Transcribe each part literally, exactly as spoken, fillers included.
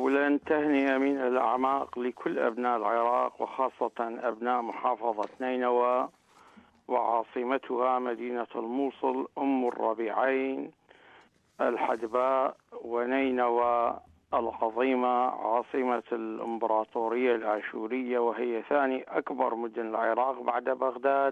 أولا تهنئة من الأعماق لكل أبناء العراق وخاصة أبناء محافظة نينوى وعاصمتها مدينة الموصل أم الربيعين الحدباء، ونينوى العظيمة عاصمة الإمبراطورية الآشورية، وهي ثاني أكبر مدن العراق بعد بغداد،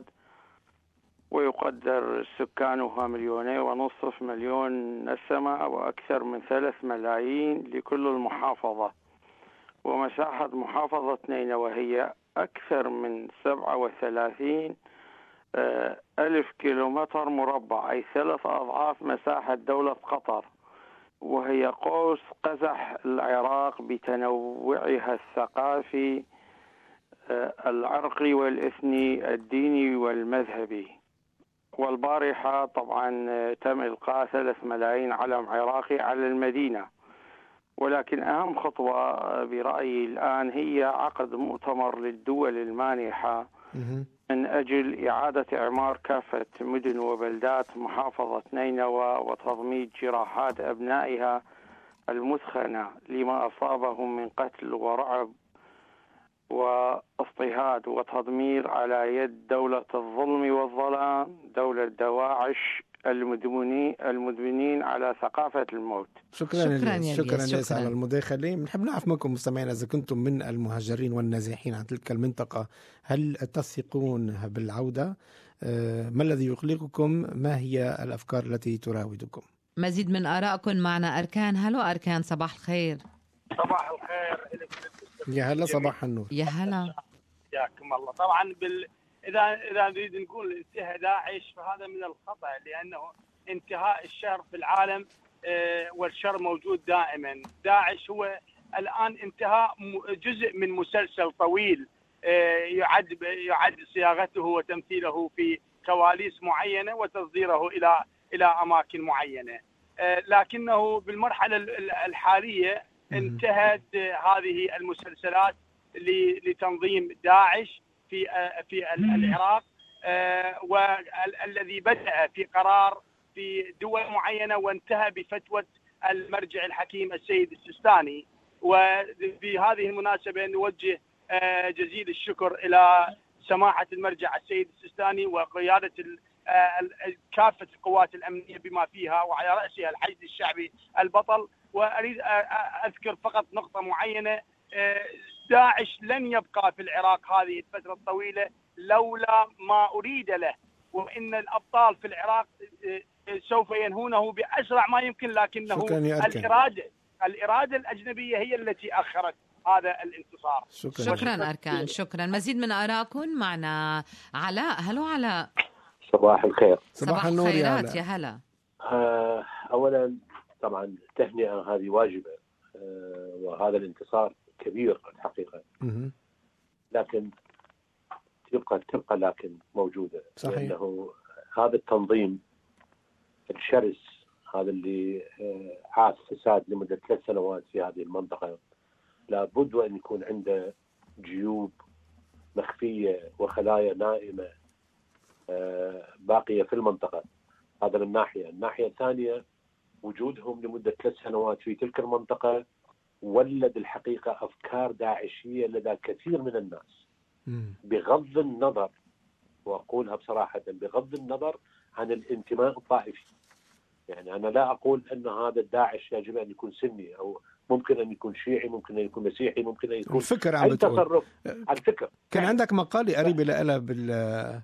ويقدر سكانها مليونين ونصف مليون نسمة وأكثر من ثلاث ملايين لكل المحافظة. ومساحة محافظة نينوى هي أكثر من سبعة وثلاثين ألف كيلومتر مربع، أي ثلاث أضعاف مساحة دولة قطر، وهي قوس قزح العراق بتنوعها الثقافي العرقي والإثني الديني والمذهبي. والبارحة طبعا تم إلقاء ثلاث ملايين علم عراقي على المدينة، ولكن أهم خطوة برأيي الآن هي عقد مؤتمر للدول المانحة من أجل إعادة إعمار كافة مدن وبلدات محافظة نينوى وتضميد جراحات أبنائها المثخنة لما أصابهم من قتل ورعب واضطهاد وتدمير على يد دولة الظلم والظلام، دولة دواعش المدمنين المدمنين على ثقافة الموت. شكرا شكرا يا شكرا ليس على المداخلة. بنحب نعرف منكم مستمعين إذا كنتم من المهاجرين والنازحين عن تلك المنطقة، هل تثقون بالعودة؟ ما الذي يقلقكم؟ ما هي الأفكار التي تراودكم؟ مزيد من آرائكم معنا أركان. هلو أركان، صباح الخير. صباح الخير. يا هلا، صباح النور. يا هلا، حياكم الله. طبعا بال... اذا اذا نريد نقول انتهى داعش فهذا من الخطا، لانه انتهاء الشر في العالم آه والشر موجود دائما. داعش هو الان انتهاء جزء من مسلسل طويل آه يعد يعد صياغته وتمثيله في كواليس معينه وتصديره الى الى اماكن معينه، آه لكنه بالمرحله الحاليه انتهت هذه المسلسلات لتنظيم داعش في في العراق، والذي بدأ في قرار في دول معينة وانتهى بفتوى المرجع الحكيم السيد السيستاني. وفي هذه المناسبة نوجه جزيل الشكر إلى سماحة المرجع السيد السيستاني وقيادة كافة القوات الأمنية بما فيها وعلى رأسها الحشد الشعبي البطل. وأريد أذكر فقط نقطة معينة، داعش لن يبقى في العراق هذه الفترة الطويلة لولا ما أريد له، وإن الأبطال في العراق سوف ينهونه بأسرع ما يمكن، لكنه الإرادة الإرادة الأجنبية هي التي أخرت هذا الانتصار. شكرا, شكرا أركان، شكرا. مزيد من آرائكم معنا علاء. هلو علاء، صباح الخير. صباح النور يا هلا. يا هلا. آه أولا طبعا تهنئة هذه واجبة، آه وهذا الانتصار كبير الحقيقة، لكن تبقى تبقى لكن موجودة. صحيح. لأنه هذا التنظيم الشرس هذا اللي عاش فساد لمدة ثلاث سنوات في هذه المنطقة لابد أن يكون عنده جيوب مخفية وخلايا نائمة باقية في المنطقة. هذا من ناحية. الناحية الثانية وجودهم لمدة ثلاث سنوات في تلك المنطقة ولد الحقيقة أفكار داعشية لدى كثير من الناس، بغض النظر، وأقولها بصراحة، بغض النظر عن الانتماء الطائفي. يعني أنا لا أقول أن هذا الداعش يجب أن يكون سني، أو ممكن أن يكون شيعي، ممكن أن يكون مسيحي، ممكن أن يكون الفكر عم أي تصرف. الفكر كان يعني عندك مقالة قريبة لها بال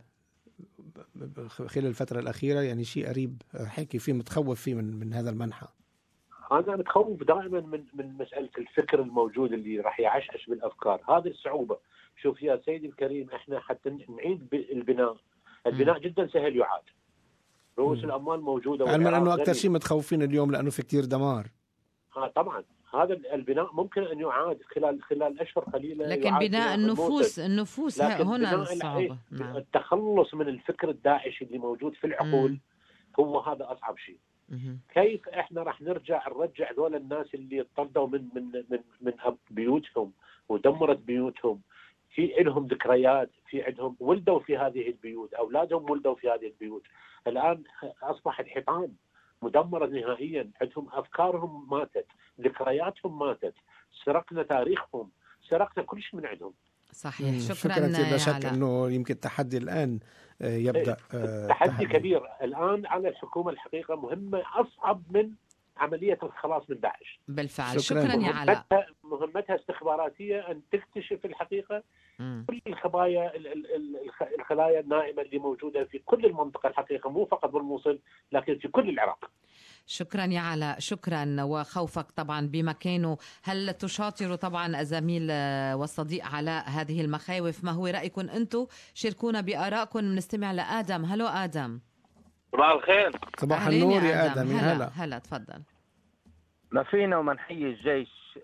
خلال الفترة الأخيرة، يعني شيء قريب حكي فيه متخوف فيه من من هذا المنحى. أنا متخوف دائما من من مسألة الفكر الموجود اللي راح يعشعش بالأفكار. هذه الصعوبة. شوف يا سيدي الكريم، إحنا حتى نعيد البناء، البناء م. جدا سهل يعاد. رؤوس م. الأموال موجودة، علما أنه أكثر شيء متخوفين اليوم لأنه في كتير دمار. ها طبعا هذا البناء ممكن أن يعاد خلال خلال أشهر قليلة، لكن بناء النفوس النفوس هنا الصعوبة. نعم. التخلص من الفكر الداعشي اللي موجود في العقول م. هو هذا أصعب شيء. م. كيف إحنا راح نرجع نرجع ذول الناس اللي طردوا من من من من بيوتهم ودمرت بيوتهم، في لهم ذكريات، في عندهم ولدوا في هذه البيوت، أولادهم ولدوا في هذه البيوت، الآن أصبحت حطام مدمرة نهائيا، عندهم أفكارهم ماتت، ذكرياتهم ماتت، سرقنا تاريخهم، سرقنا كل شيء من عندهم. صحيح. شكرا, شكرا لا شك أنه يمكن التحدي الآن يبدأ. تحدي, تحدي كبير الآن على الحكومة، الحقيقة مهمة أصعب من عملية الخلاص من داعش. بالفعل. شكرا, شكرا يا علاء. مهمتها استخباراتية أن تكتشف الحقيقة م. كل الخبايا الخلايا النائمة اللي موجودة في كل المنطقة الحقيقة، مو فقط بالموصل لكن في كل العراق. شكرا يا علاء. شكرا. وخوفك طبعا بمكانه. هل تشاطر طبعا الزميل والصديق علاء هذه المخاوف؟ ما هو رأيكم أنتم؟ شاركونا بآرائكم. نستمع لآدم. هلو آدم. صباح الخير. صباح النور يا آدم. هلا هلا, هلا تفضل. ما فينا وما نحيي الجيش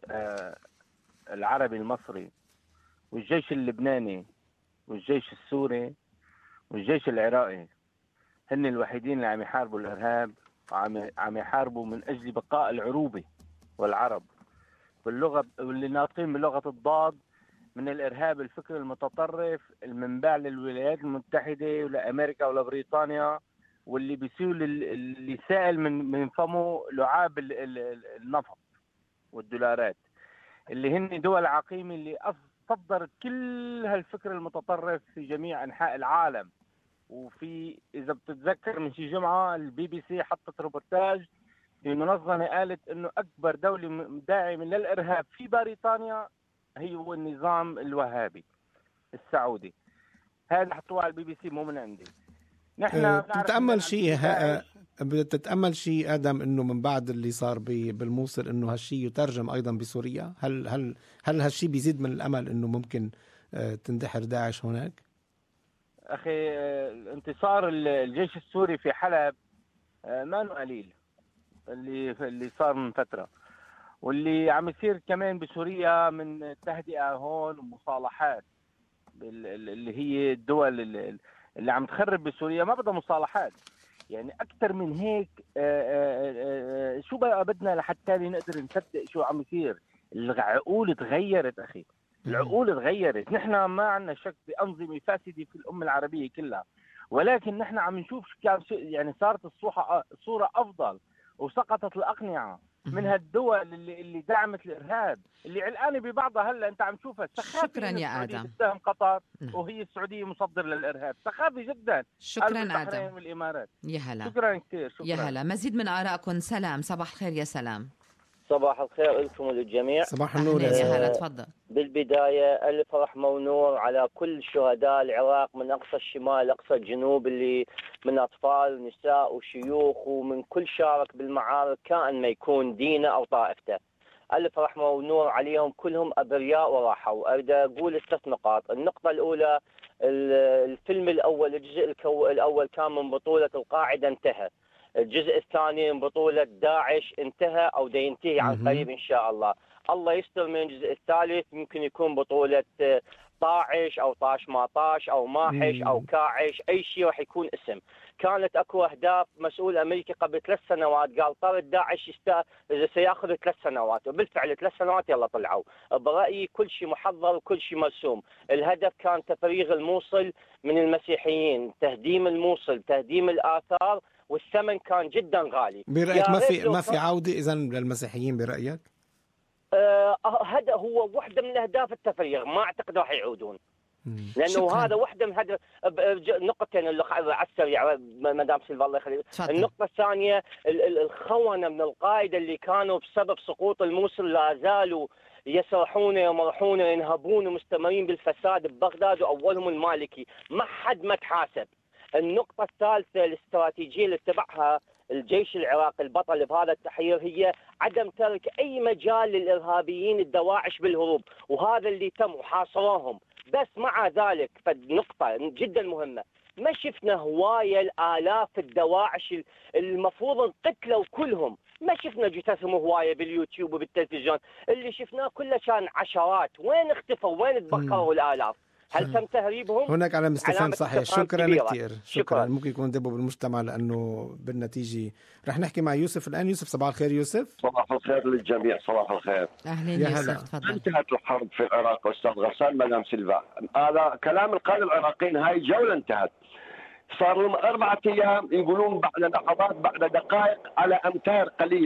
العربي المصري والجيش اللبناني والجيش السوري والجيش العراقي، هن الوحيدين اللي عم يحاربوا الإرهاب وعم عم يحاربوا من أجل بقاء العروبة والعرب باللغة، واللي ناطقين بلغة الضاد من الإرهاب الفكري المتطرف المنبع للولايات المتحدة ولأمريكا ولبريطانيا، واللي بيسيل اللي سائل من من فمه لعاب النفط والدولارات، اللي هن دول عقيمة اللي صدرت كل هالفكر المتطرف في جميع أنحاء العالم. وفي إذا بتتذكر من شي جمعة البي بي سي حطت روبورتاج في منظمة قالت إنه أكبر دولة داعمة للإرهاب في بريطانيا هي هو النظام الوهابي السعودي. هذا حطوه على البي بي سي، مو من عندي. نحن بتتأمل شيء ها... بتتأمل شيء آدم إنه من بعد اللي صار بالموصل إنه هالشيء يترجم أيضا بسوريا؟ هل هل هل هالشيء بيزيد من الأمل إنه ممكن تندحر داعش هناك؟ أخي انتصار الجيش السوري في حلب ما له قليل اللي اللي صار من فترة، واللي عم يصير كمان بسوريا من تهدئة هون ومصالحات اللي هي الدول اللي عم تخرب بسوريا ما بدها مصالحات. يعني أكثر من هيك آآ آآ شو بقى بدنا لحتى نقدر نصدق شو عم يصير؟ العقول تغيرت أخي، العقول تغيرت. نحن ما عندنا شك بأنظمة فاسدة في الأمة العربية كلها، ولكن نحن عم نشوف يعني صارت الصورة صورة أفضل، وسقطت الأقنعة من هالدول اللي اللي دعمت الإرهاب اللي علقانة ببعضها. هلا أنت عم تشوفها شكرا يا آدم. تتهم قطر وهي السعودية مصدر للإرهاب، سخافي جدا. شكرا آدم. والإمارات. يا هلا. شكرا كثير. شكرا. يا هلا. مزيد من آرائكم. سلام. صباح الخير يا سلام. صباح الخير لكم وللجميع. صباح النور يا هلا. تفضل. بالبداية ألف رحمة ونور على كل شهداء العراق من أقصى الشمال لأقصى الجنوب، اللي من أطفال ونساء وشيوخ ومن كل شارك بالمعارك كائن ما يكون دينه أو طائفته. ألف رحمة ونور عليهم كلهم أبرياء وراحوا. أريد أقول ثلاث نقاط. النقطة الأولى، الفيلم الأول الجزء الأول كان من بطولة القاعدة انتهى. الجزء الثاني من بطولة داعش انتهى أو دا ينتهي عن قريب إن شاء الله. الله يستر من الجزء الثالث ممكن يكون بطولة طاعش أو طاش ما طاش أو ماحش أو كاعش، أي شيء راح يكون اسم. كانت أكو أهداف. مسؤول أمريكي قبل ثلاث سنوات قال طرد داعش يستا... سيأخذ ثلاث سنوات، وبالفعل ثلاث سنوات يلا طلعوا. برأيي كل شيء محضر وكل شيء مرسوم. الهدف كان تفريغ الموصل من المسيحيين، تهديم الموصل، تهديم الآثار، والثمن كان جدا غالي. برأيك ما في ما في عودة إذن للمسيحيين برأيك؟ آه هذا هو واحدة من أهداف التفريغ، ما أعتقد راح يعودون. لأنه شكرا. هذا واحدة من هذا نقطتين اللي على السريع مدام سيلفا الله يخليك. النقطة الثانية، الخونة من القائدة اللي كانوا بسبب سقوط الموصل لا زالوا يسرحون يمرحون ينهبون ومستمرين بالفساد ببغداد، وأولهم المالكي، ما حد ما تحاسب. النقطة الثالثة، الاستراتيجية اللي اتبعها الجيش العراقي البطل بهذا التحرير هي عدم ترك أي مجال للإرهابيين الدواعش بالهروب، وهذا اللي تم وحاصروهم. بس مع ذلك فالنقطة جدا مهمة، ما شفنا هواية الآلاف الدواعش المفروض انقتلوا كلهم، ما شفنا جثثهم هواية باليوتيوب وبالتلفزيون، اللي شفناه كله كان عشرات. وين اختفوا؟ وين تبقروا الآلاف؟ هل تم تهريبهم؟ هناك علامة استفهام صحيح. شكرا كثير. شكرا. شكرا. ممكن يكون دبوا بالمجتمع لأنه بالنتيجة رح نحكي مع يوسف الآن. يوسف صباح الخير. يوسف صباح الخير للجميع. صباح الخير. أهلين يا يوسف. تفضل. انتهت الحرب في العراق أستاذ غسان مدام سيلفا. هذا كلام القادة العراقيين، هاي جولة انتهت. صار لهم أربعة أيام يقولون بعد لحظات بعد دقائق على أمتار قليلة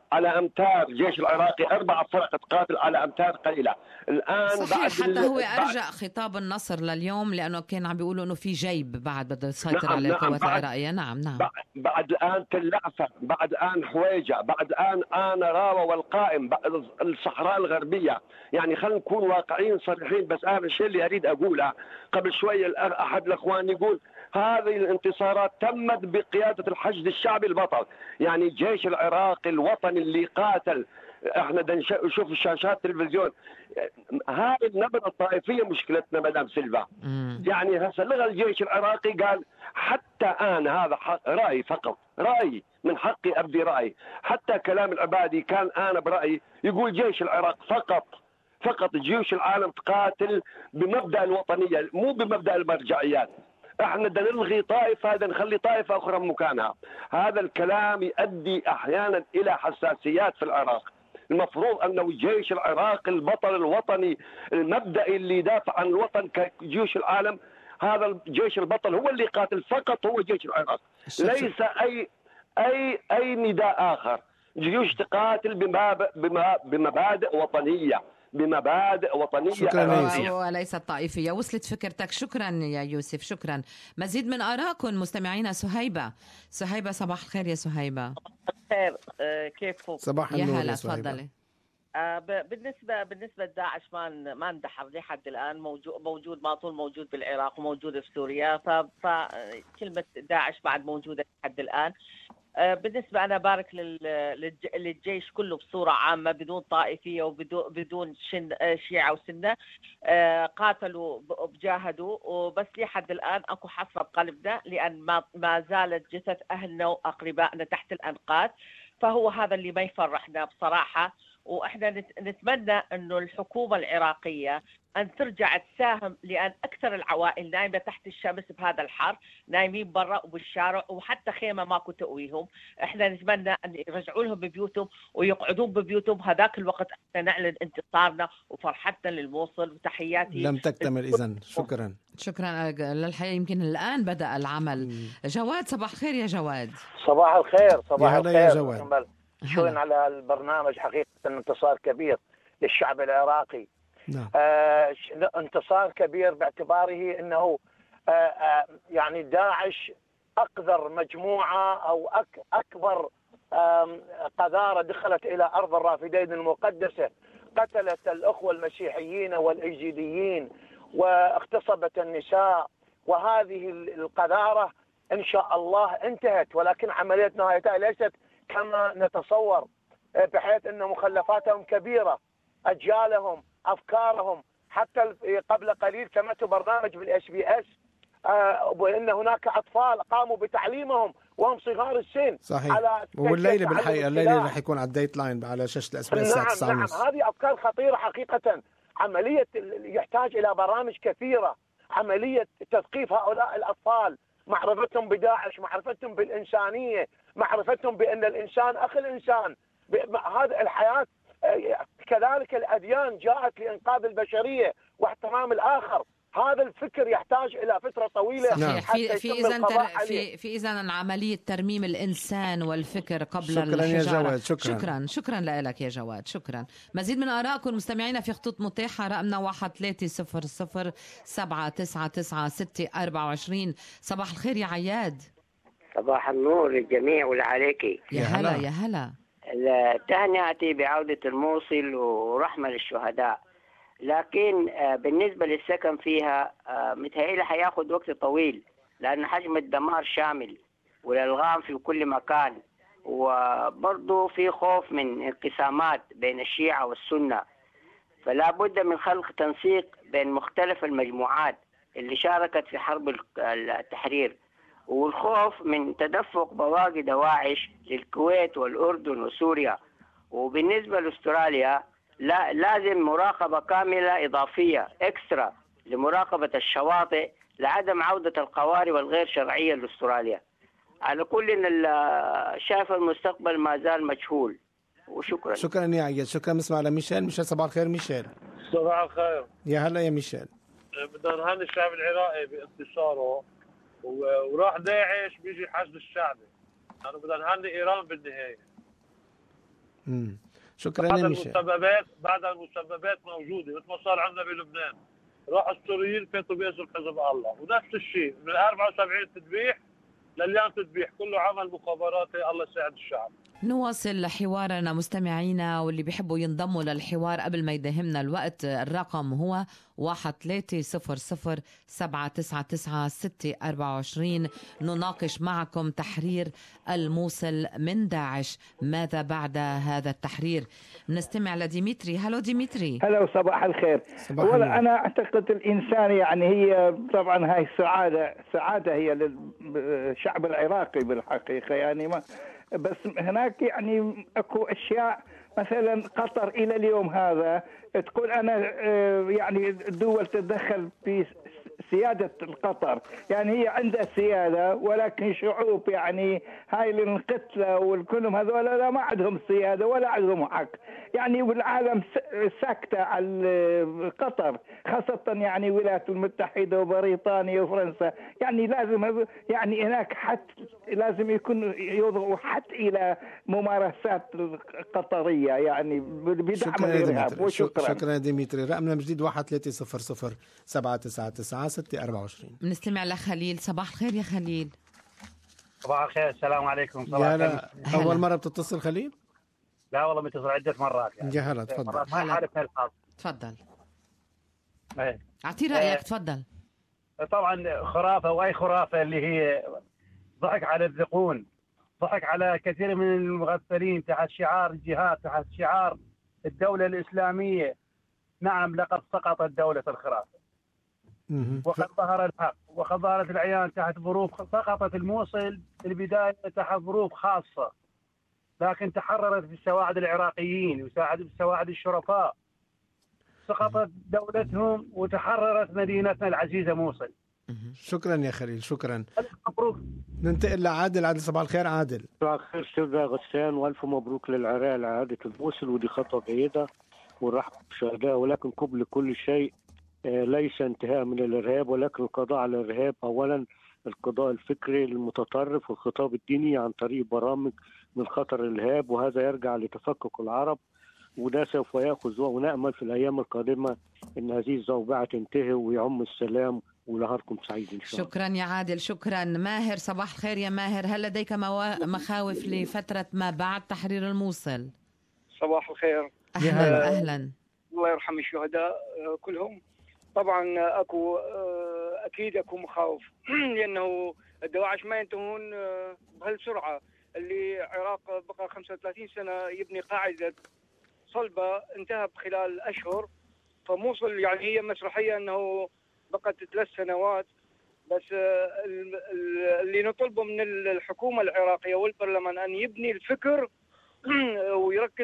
على أمتار، الجيش العراقي أربع فرق تقاتل على أمتار قليلة. الآن صحيح بعد حتى هو بعد أرجع خطاب النصر لليوم لأنه كان عم بيقولوا أنه في جيب بعد بده يسيطر نعم على نعم القوات بعد العراقية. نعم نعم بعد, بعد الآن تلعفة، بعد الآن حويجة، بعد الآن آنا راوة والقائم، بعد الصحراء الغربية. يعني خلينا نكون واقعيين صريحين. بس أنا الشيء اللي أريد أقوله قبل شوية أحد الأخوان يقول هذه الانتصارات تمت بقيادة الحشد الشعبي البطل، يعني الجيش العراقي الوطني اللي قاتل. احنا نشوف الشاشات التلفزيون. هاي النبرة الطائفية مشكلتنا مدام سيلفا. يعني هسه لغى الجيش العراقي قال حتى أنا هذا رأي فقط، رأي من حقي أبدي رأي. حتى كلام العبادي كان أنا برأيي يقول جيش العراق فقط فقط جيوش العالم تقاتل بمبدأ الوطنية مو بمبدأ المرجعيات. احنا بدنا نلغي طائفة، بدنا نخلي طائفة أخرى مكانها. هذا الكلام يؤدي أحيانا إلى حساسيات في العراق. المفروض أنه الجيش العراقي البطل الوطني المبدئي اللي يدافع عن الوطن كجيوش العالم، هذا الجيش البطل هو اللي قاتل فقط، هو جيش العراق، ليس أي أي أي نداء آخر. جيوش تقاتل بمبادئ وطنية، بمبادئ وطنية شكرا وليست طائفية. وصلت فكرتك. شكرا يا يوسف. شكرا. مزيد من آرائكم مستمعينا. سهيبة سهيبة صباح الخير يا سهيبة. خير. آه كيفكم؟ صباح النور يا هلا تفضلي. آه بالنسبة بالنسبة لداعش ما ما اندحر لحد الآن، موجود موجود ما طول موجود بالعراق وموجود في سوريا. فكلمة داعش بعد موجودة لحد الآن. بالنسبة أنا بارك للجيش كله بصورة عامة بدون طائفية وبدون شيعة وسنة. قاتلوا وجاهدوا، وبس لحد الآن أكو حسرة بقلبنا لأن ما ما زالت جثث أهلنا وأقربائنا تحت الأنقاض. فهو هذا اللي ما يفرحنا بصراحة. وإحنا نتمنى أنه الحكومة العراقية أن ترجع تساهم، لأن أكثر العوائل نايمة تحت الشمس بهذا الحر، نايمين برا وبالشارع وحتى خيمة ماكو تقويهم. إحنا نتمنى أن يرجعوا لهم ببيوتهم ويقعدون ببيوتهم. هذاك الوقت إحنا نعلن انتصارنا وفرحتنا للموصل. وتحياتي. لم تكتمل إذن. شكرا شكرا. للحقيقة يمكن الآن بدأ العمل. م. جواد صباح الخير يا جواد. صباح الخير. صباح يا الخير يا جواد. شكرا على البرنامج. حقيقة انتصار كبير للشعب العراقي. نعم. آه انتصار كبير باعتباره انه آه آه يعني داعش اقذر مجموعه او أك اكبر قذاره دخلت الى ارض الرافدين المقدسه، قتلت الاخوه المسيحيين والايزيديين واغتصبت النساء. وهذه القذاره ان شاء الله انتهت، ولكن عمليه نهايتها ليست كما نتصور، بحيث ان مخلفاتهم كبيره، اجيالهم، افكارهم. حتى قبل قليل سمعت برنامج بالاس بي اس وان هناك اطفال قاموا بتعليمهم وهم صغار السن. صحيح. على والليله بالحقيقه الليله رح يكون على الديت لاين على شاشه الاس بي اس الساعه تسعة ونص. نعم هذه افكار خطيره حقيقه. عمليه يحتاج الى برامج كثيره، عمليه تثقيف هؤلاء الاطفال، معرفتهم بداعش، معرفتهم بالانسانيه، معرفتهم بان الانسان اخي الانسان. هذا الحياه كذلك الأديان جاءت لإنقاذ البشرية واحترام الآخر. هذا الفكر يحتاج إلى فترة طويلة. صحيح. في في إذن تر... في في إذن عملية ترميم الإنسان والفكر قبل شكرا الحجارة. يا جواد. شكرا شكرا شكرا لك يا جواد. شكرا. مزيد من آرائكم مستمعينا في خطوط متاحة. رقمنا واحد ثلاثة صفر صفر سبعة تسعة تسعة ستة أربعة وعشرين. صباح الخير يا عياد. صباح النور للجميع والعليكي. يا هلا يا هلا. تهنئتي بعودة الموصل ورحمة للشهداء، لكن بالنسبة للسكن فيها متهيألي حياخد وقت طويل، لأن حجم الدمار شامل والألغام في كل مكان، وبرضه في خوف من انقسامات بين الشيعة والسنة. فلا بد من خلق تنسيق بين مختلف المجموعات اللي شاركت في حرب التحرير، والخوف من تدفق بواقي دواعش للكويت والأردن وسوريا. وبالنسبة لأستراليا لا لازم مراقبة كاملة إضافية إكسترا لمراقبة الشواطئ لعدم عودة القوارب الغير شرعية لأستراليا. على كل إن شايف المستقبل ما زال مجهول. وشكرا. شكرا يا عياد. شكرا. نسمع لميشيل. ميشيل صباح الخير. ميشيل. صباح الخير. يا هلا يا ميشيل. بدنا نهني الشعب العراقي بانتصاره، وراح داعش بيجي حشد الشعبي. أنا بدنا نهني إيران بالنهاية. امم شكرا بعد يا ميشيل. المسببات بعد المسببات موجوده مثل ما صار عندنا بلبنان، راحوا السوريين فاتوا باسم حزب الله، ونفس الشيء من أربعة وسبعين تذبيح لليوم تذبيح، كله عمل مخابراتي. الله يساعد الشعب. نواصل حوارنا مستمعينا، واللي بيحبوا ينضموا للحوار قبل ما يداهمنا الوقت، الرقم هو واحد ثلاثة صفر صفر سبعة تسعة تسعة ستة أربعة وعشرين. نناقش معكم تحرير الموصل من داعش، ماذا بعد هذا التحرير؟ نستمع لديمتري. هلو ديمتري. هلا وصباح الخير. ولا أنا أعتقد الإنسان يعني هي طبعا هاي سعادة سعادة هي للشعب العراقي بالحقيقة، يعني ما بس هناك يعني اكو اشياء مثلا قطر الى اليوم هذا تقول انا يعني الدول تتدخل في سيادة قطر، يعني هي عندها سيادة ولكن شعوب يعني هاي القتلة والكلهم هذول لا ما عندهم سيادة ولا عندهم حق، يعني والعالم ساكتة على قطر، خاصة يعني الولايات المتحدة وبريطانيا وفرنسا، يعني لازم يعني هناك حد لازم يكون يوضعوا حد إلى ممارسات قطرية يعني بدعم الإرهاب. وشكرا. شكرا ديمتري. رقمنا جديد واحد ثلاثة صفر صفر سبعة تسعة تسعة ستة أربعة وعشرين. بنستمع لخليل. صباح الخير يا خليل. صباح الخير. السلام عليكم. صباح يا لا. أول مرة بتتصل خليل؟ لا والله متصل عدة مرات يعني. يا هلا تفضل. ما عارف الحظ. تفضل. ايه. اعطي رأيك. تفضل. طبعا خرافة، وأي خرافة اللي هي ضحك على الذقون، ضحك على كثير من المغفلين تحت شعار الجهاد، تحت شعار الدولة الإسلامية. نعم لقد سقطت دولة الخرافة وقد ظهر الحق وقد ظهرت العيان تحت ظروف. سقطت الموصل في البداية تحت ظروف خاصة، لكن تحررت بالسواعد العراقيين وساعد بالسواعد الشرفاء. سقطت دولتهم وتحررت مدينتنا العزيزة موصل. شكرا يا خليل. شكرا. مبروك. ننتقل لعادل. عادل صباح الخير. عادل. صباح الخير استاذ غسان، والف مبروك للعراق على عادة الموصل، ودي خطوة جيدة ونرحب بالشهداء، ولكن قبل كل شيء ليس انتهاء من الارهاب ولكن القضاء على الارهاب. اولا القضاء الفكري المتطرف والخطاب الديني عن طريق برامج من خطر الارهاب، وهذا يرجع لتفكك العرب، وده سوف ياخذ، ونامل في الايام القادمه ان هذه الزوبعه تنتهي ويعم السلام، ونهاركم سعيد ان شاء الله. شكرا يا عادل. شكرا. ماهر. صباح الخير يا ماهر. هل لديك موا... مخاوف لفتره ما بعد تحرير الموصل؟ صباح الخير. اهلا اهلا. الله يرحم الشهداء كلهم. طبعا اكو اكيد اكو مخاوف لانه الدواعش ما ينتهون بهالسرعه. اللي العراق بقى خمسة وثلاثين سنه يبني قاعده صلبه انتهى بخلال اشهر، فموصل يعني هي مسرحيه انه بقت ثلاث سنوات بس. اللي نطلبه من الحكومه العراقيه والبرلمان ان يبني الفكر ويركز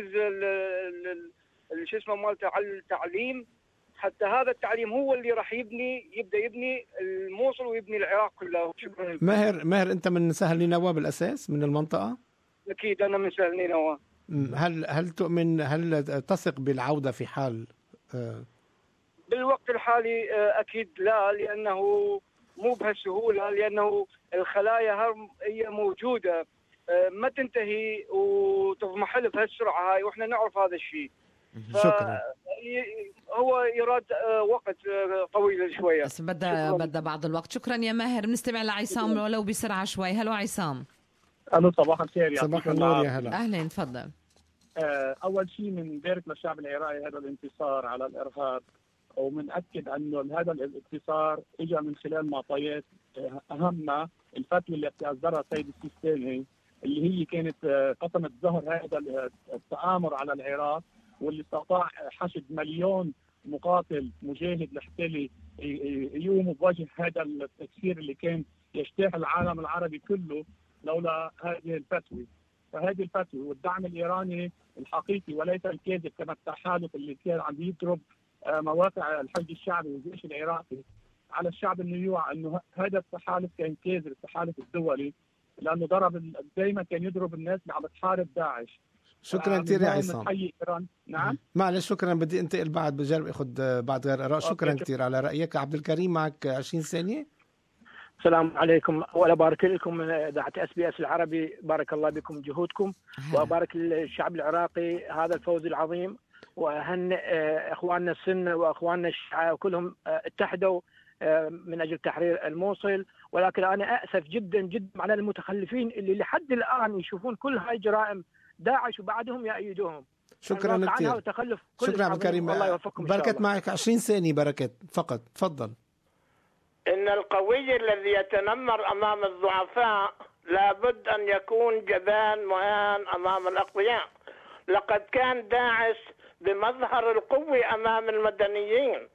شو اسمه مالته على التعليم، حتى هذا التعليم هو اللي راح يبني يبدا يبني الموصل ويبني العراق كله. شكرا. ماهر. ماهر انت من سهل نينوى بالاساس، من المنطقه؟ اكيد انا من سهل نينوى. هل هل تؤمن هل تثق بالعوده في حال آه بالوقت الحالي؟ اكيد لا، لانه مو بهالسهوله، لانه الخلايا هي موجوده ما تنتهي وتضمحل بهالسرعه هاي، واحنا نعرف هذا الشيء. شكرا. هو يراد وقت طويل شويه، بس بدأ بدأ بعض الوقت. شكرا يا ماهر. بنستمع لعصام ولو بسرعه شوي. هلو عصام. الو صباح الخير. يا صباح النور. يا هلا. اهلا تفضل. اول شيء بنبارك للشعب العراقي هذا الانتصار على الارهاب، ومنأكد انه هذا الانتصار اجى من خلال معطيات اهمها الفتوى اللي اصدرها السيد السيستاني، اللي هي كانت قطمت ظهر هذا التآمر على العراق، واللي استطاع حشد مليون مقاتل مجاهد لحتى يقوموا بوجه هذا التكسير اللي كان يجتاح العالم العربي كله لولا هذه الفتوى. فهذه الفتوى والدعم الايراني الحقيقي وليس الكاذب كما التحالف اللي كان عم يضرب مواقع الحشد الشعبي والجيش العراقي على الشعب انه يوعى انه هذا التحالف كان كاذب، التحالف الدولي، لانه ضرب دائما كان يضرب الناس اللي عم تحارب داعش. شكرا كثير يا عصام. نعم معلش شكرا. بدي انتقل بعد بجرب اخذ بعد غير اراء. شكرا كثير على رايك. عبد الكريم معك عشرين ثانيه. السلام عليكم، ولا بارك لكم اذاعه اس بي اس العربي، بارك الله بكم جهودكم، وبارك للشعب العراقي هذا الفوز العظيم، وهن اخواننا السنه واخواننا الشيعه كلهم اتحدوا من اجل تحرير الموصل. ولكن انا اسف جدا جدا على المتخلفين اللي لحد الان يشوفون كل هاي جرائم داعش وبعدهم يأيدوهم. شكرا كثير. شكرا عبد الكريم. بركت معك عشرين ثانية. بركت فقط، تفضل. إن القوي الذي يتنمر أمام الضعفاء لابد أن يكون جبان مهان أمام الأقوياء. لقد كان داعش بمظهر القوة أمام المدنيين،